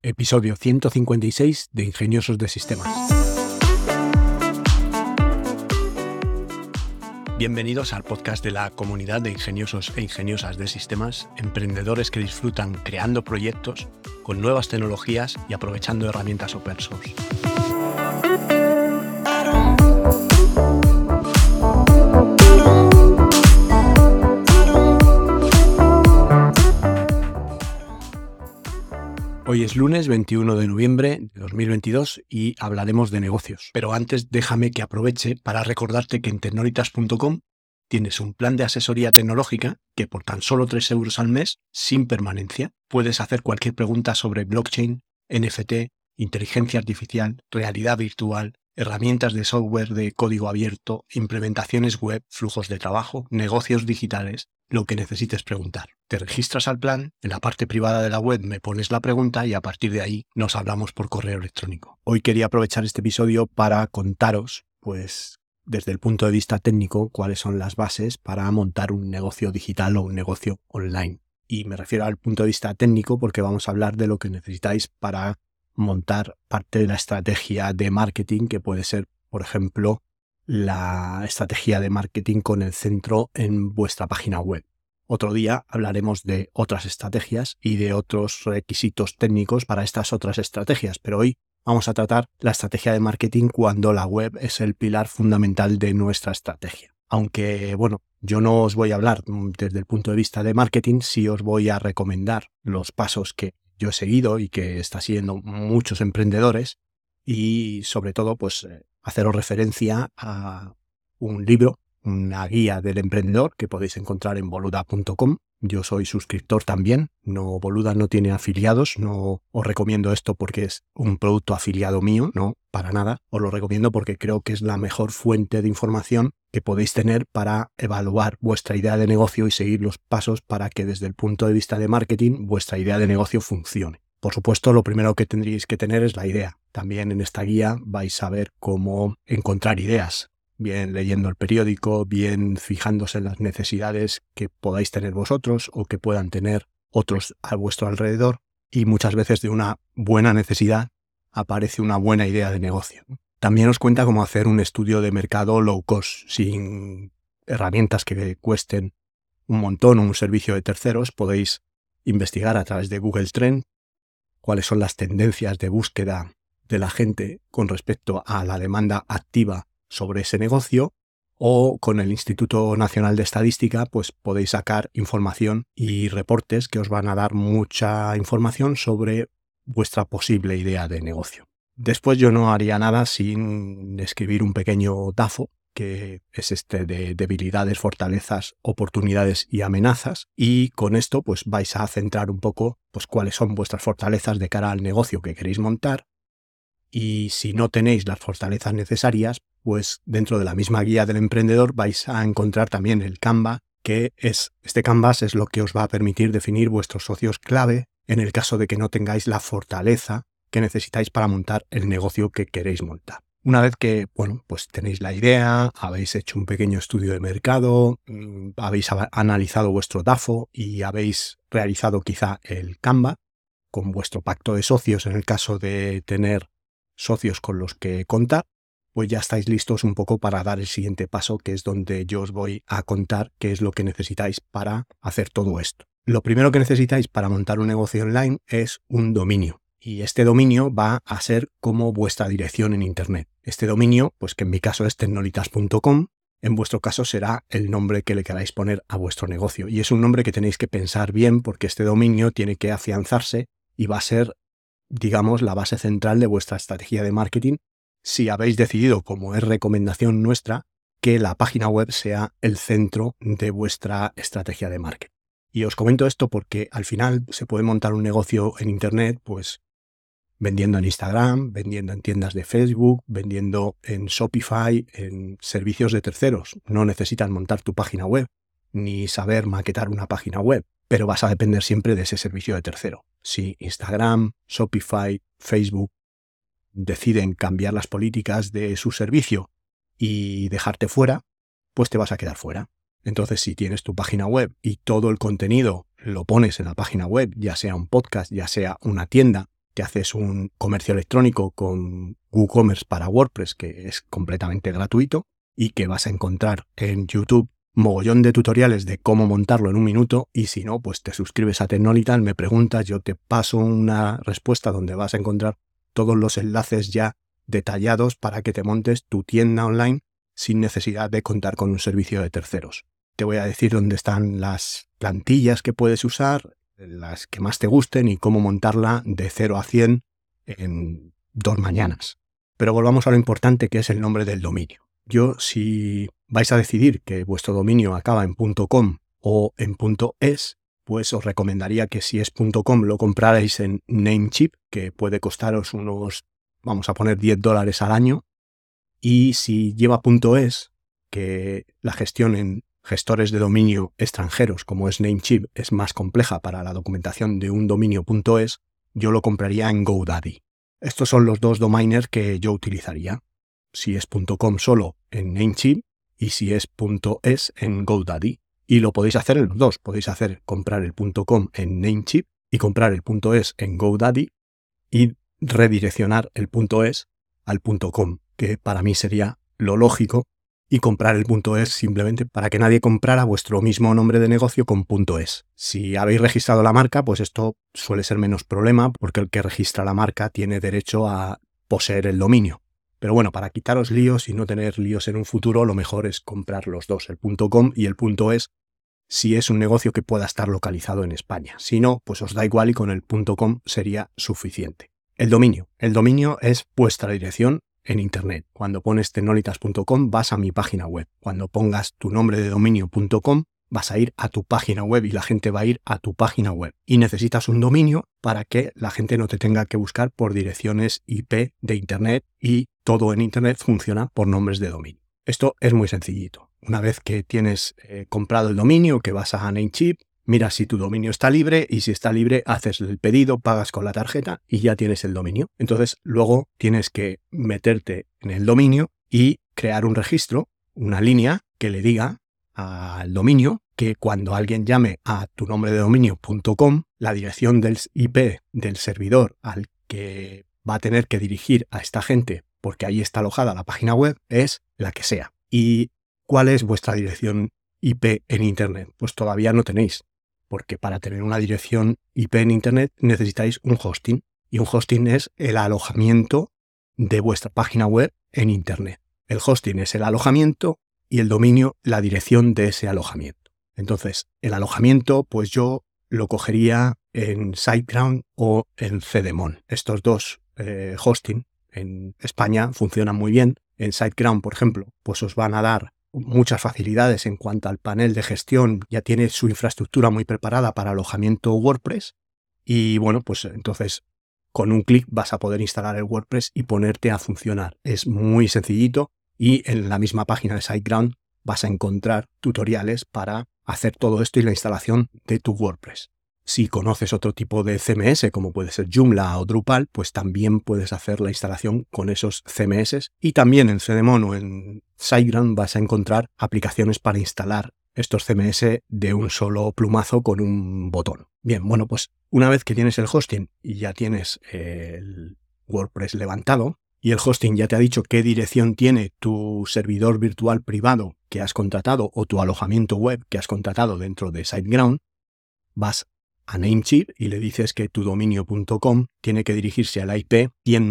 Episodio 156 de Ingeniosos de Sistemas. Bienvenidos al podcast de la comunidad de ingeniosos e ingeniosas de sistemas, emprendedores que disfrutan creando proyectos con nuevas tecnologías y aprovechando herramientas open source. Hoy es lunes 21 de noviembre de 2022 y hablaremos de negocios. Pero antes déjame que aproveche para recordarte que en tecnolitas.com tienes un plan de asesoría tecnológica que por tan solo 3 euros al mes, sin permanencia, puedes hacer cualquier pregunta sobre blockchain, NFT, inteligencia artificial, realidad virtual, herramientas de software de código abierto, implementaciones web, flujos de trabajo, negocios digitales, lo que necesites preguntar. Te registras al plan, en la parte privada de la web me pones la pregunta y a partir de ahí nos hablamos por correo electrónico. Hoy quería aprovechar este episodio para contaros, desde el punto de vista técnico, cuáles son las bases para montar un negocio digital o un negocio online. Y me refiero al punto de vista técnico porque vamos a hablar de lo que necesitáis para montar parte de la estrategia de marketing, que puede ser, por ejemplo, la estrategia de marketing con el centro en vuestra página web. Otro día hablaremos de otras estrategias y de otros requisitos técnicos para estas otras estrategias, pero hoy vamos a tratar la estrategia de marketing cuando la web es el pilar fundamental de nuestra estrategia. Aunque, yo no os voy a hablar desde el punto de vista de marketing, sí os voy a recomendar los pasos que yo he seguido y que está siguiendo muchos emprendedores y sobre todo haceros referencia a un libro, una guía del emprendedor que podéis encontrar en boluda.com. Yo soy suscriptor también, Boluda no tiene afiliados, no os recomiendo esto porque es un producto afiliado mío, no, para nada. Os lo recomiendo porque creo que es la mejor fuente de información que podéis tener para evaluar vuestra idea de negocio y seguir los pasos para que desde el punto de vista de marketing vuestra idea de negocio funcione. Por supuesto, lo primero que tendréis que tener es la idea. También en esta guía vais a ver cómo encontrar ideas, bien leyendo el periódico, bien fijándose en las necesidades que podáis tener vosotros o que puedan tener otros a vuestro alrededor. Y muchas veces de una buena necesidad aparece una buena idea de negocio. También os cuenta cómo hacer un estudio de mercado low cost, sin herramientas que cuesten un montón o un servicio de terceros. Podéis investigar a través de Google Trends cuáles son las tendencias de búsqueda de la gente con respecto a la demanda activa sobre ese negocio, o con el Instituto Nacional de Estadística podéis sacar información y reportes que os van a dar mucha información sobre vuestra posible idea de negocio. Después yo no haría nada sin escribir un pequeño DAFO, que es de debilidades, fortalezas, oportunidades y amenazas, y con esto vais a centrar un poco cuáles son vuestras fortalezas de cara al negocio que queréis montar. Y si no tenéis las fortalezas necesarias, dentro de la misma guía del emprendedor vais a encontrar también el Canvas, este Canvas es lo que os va a permitir definir vuestros socios clave en el caso de que no tengáis la fortaleza que necesitáis para montar el negocio que queréis montar. Una vez que tenéis la idea, habéis hecho un pequeño estudio de mercado, habéis analizado vuestro DAFO y habéis realizado quizá el Canvas con vuestro pacto de socios en el caso de tener socios con los que contar, ya estáis listos un poco para dar el siguiente paso, que es donde yo os voy a contar qué es lo que necesitáis para hacer todo esto. Lo primero que necesitáis para montar un negocio online es un dominio. Y este dominio va a ser como vuestra dirección en Internet. Este dominio, que en mi caso es tecnolitas.com, en vuestro caso será el nombre que le queráis poner a vuestro negocio. Y es un nombre que tenéis que pensar bien porque este dominio tiene que afianzarse y va a ser, la base central de vuestra estrategia de marketing si habéis decidido, como es recomendación nuestra, que la página web sea el centro de vuestra estrategia de marketing. Y os comento esto porque al final se puede montar un negocio en Internet, vendiendo en Instagram, vendiendo en tiendas de Facebook, vendiendo en Shopify, en servicios de terceros. No necesitas montar tu página web, ni saber maquetar una página web, pero vas a depender siempre de ese servicio de tercero. Si Instagram, Shopify, Facebook deciden cambiar las políticas de su servicio y dejarte fuera, te vas a quedar fuera. Entonces, si tienes tu página web y todo el contenido lo pones en la página web, ya sea un podcast, ya sea una tienda, te haces un comercio electrónico con WooCommerce para WordPress, que es completamente gratuito y que vas a encontrar en YouTube mogollón de tutoriales de cómo montarlo en un minuto, y si no, pues te suscribes a Tecnolital, me preguntas, yo te paso una respuesta donde vas a encontrar todos los enlaces ya detallados para que te montes tu tienda online sin necesidad de contar con un servicio de terceros. Te voy a decir dónde están las plantillas que puedes usar, las que más te gusten y cómo montarla de 0 a 100 en 2 mañanas. Pero volvamos a lo importante, que es el nombre del dominio. Yo, si vais a decidir que vuestro dominio acaba en .com o en .es, pues os recomendaría que si es .com lo comprarais en Namecheap, que puede costaros unos, vamos a poner, $10 al año. Y si lleva .es, que la gestión en gestores de dominio extranjeros como es Namecheap es más compleja para la documentación de un dominio .es, yo lo compraría en GoDaddy. Estos son los dos domainers que yo utilizaría. Si es .com solo en Namecheap y si es .es en GoDaddy. Y lo podéis hacer en los dos. Podéis comprar el .com en Namecheap y comprar el .es en GoDaddy y redireccionar el .es al .com, que para mí sería lo lógico, y comprar el .es simplemente para que nadie comprara vuestro mismo nombre de negocio con .es. Si habéis registrado la marca, pues esto suele ser menos problema, porque el que registra la marca tiene derecho a poseer el dominio. Pero bueno, para quitaros líos y no tener líos en un futuro, lo mejor es comprar los dos, el .com y el .es, si es un negocio que pueda estar localizado en España. Si no, pues os da igual y con el .com sería suficiente. El dominio. El dominio es vuestra dirección en Internet. Cuando pones tecnolitas.com vas a mi página web. Cuando pongas tu nombre de dominio.com vas a ir a tu página web y la gente va a ir a tu página web. Y necesitas un dominio para que la gente no te tenga que buscar por direcciones IP de Internet, y todo en Internet funciona por nombres de dominio. Esto es muy sencillito. Una vez que tienes comprado el dominio, que vas a Namecheap, miras si tu dominio está libre, y si está libre haces el pedido, pagas con la tarjeta y ya tienes el dominio. Entonces luego tienes que meterte en el dominio y crear un registro, una línea que le diga al dominio que cuando alguien llame a tu nombre de dominio.com, la dirección del IP del servidor al que va a tener que dirigir a esta gente, porque ahí está alojada la página web, es la que sea. ¿Y cuál es vuestra dirección IP en Internet? Pues todavía no tenéis, porque para tener una dirección IP en Internet necesitáis un hosting, y un hosting es el alojamiento de vuestra página web en Internet. El hosting es el alojamiento y el dominio la dirección de ese alojamiento. Entonces, el alojamiento, pues yo lo cogería en SiteGround o en Cedemon. Estos dos hosting en España funcionan muy bien. En SiteGround, por ejemplo, pues os van a dar muchas facilidades en cuanto al panel de gestión. Ya tiene su infraestructura muy preparada para alojamiento WordPress, y bueno, pues entonces con un clic vas a poder instalar el WordPress y ponerte a funcionar. Es muy sencillito, y en la misma página de SiteGround vas a encontrar tutoriales para hacer todo esto y la instalación de tu WordPress. Si conoces otro tipo de CMS, como puede ser Joomla o Drupal, pues también puedes hacer la instalación con esos CMS. Y también en Cedemon o en SiteGround vas a encontrar aplicaciones para instalar estos CMS de un solo plumazo con un botón. Bien, bueno, pues una vez que tienes el hosting y ya tienes el WordPress levantado, y el hosting ya te ha dicho qué dirección tiene tu servidor virtual privado que has contratado o tu alojamiento web que has contratado dentro de SiteGround, vas a Namecheap y le dices que tu dominio.com tiene que dirigirse a la IP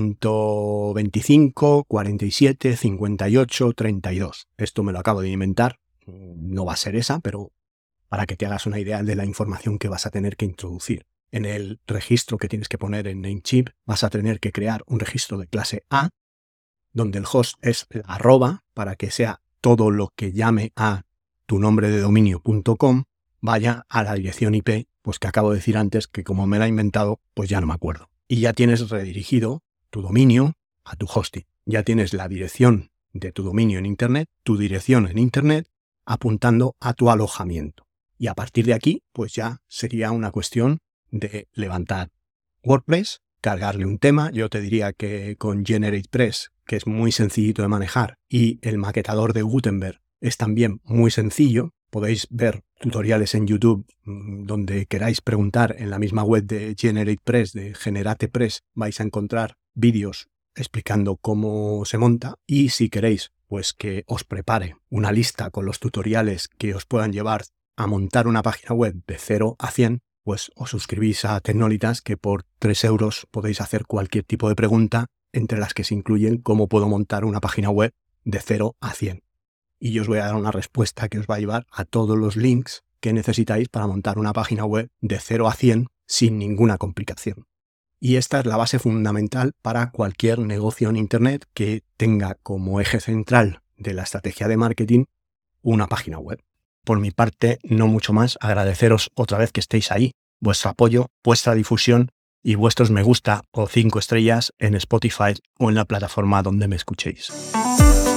125 47 58 32. Esto me lo acabo de inventar, no va a ser esa, pero para que te hagas una idea de la información que vas a tener que introducir. En el registro que tienes que poner en Namecheap vas a tener que crear un registro de clase A, donde el host es la arroba, para que sea todo lo que llame a tu nombre de dominio.com vaya a la dirección IP, pues que acabo de decir antes, que como me la he inventado, pues ya no me acuerdo. Y ya tienes redirigido tu dominio a tu hosting. Ya tienes la dirección de tu dominio en Internet, tu dirección en Internet, apuntando a tu alojamiento. Y a partir de aquí, pues ya sería una cuestión de levantar WordPress, cargarle un tema. Yo te diría que con GeneratePress, que es muy sencillito de manejar, y el maquetador de Gutenberg es también muy sencillo. Podéis ver tutoriales en YouTube donde queráis preguntar. En la misma web de GeneratePress, de GeneratePress, vais a encontrar vídeos explicando cómo se monta, y si queréis pues que os prepare una lista con los tutoriales que os puedan llevar a montar una página web de 0 a 100, pues os suscribís a Tecnolitas, que por 3 euros podéis hacer cualquier tipo de pregunta, entre las que se incluyen cómo puedo montar una página web de 0 a 100. Y yo os voy a dar una respuesta que os va a llevar a todos los links que necesitáis para montar una página web de 0 a 100 sin ninguna complicación. Y esta es la base fundamental para cualquier negocio en Internet que tenga como eje central de la estrategia de marketing una página web. Por mi parte, no mucho más. Agradeceros otra vez que estéis ahí, vuestro apoyo, vuestra difusión y vuestros me gusta o 5 estrellas en Spotify o en la plataforma donde me escuchéis.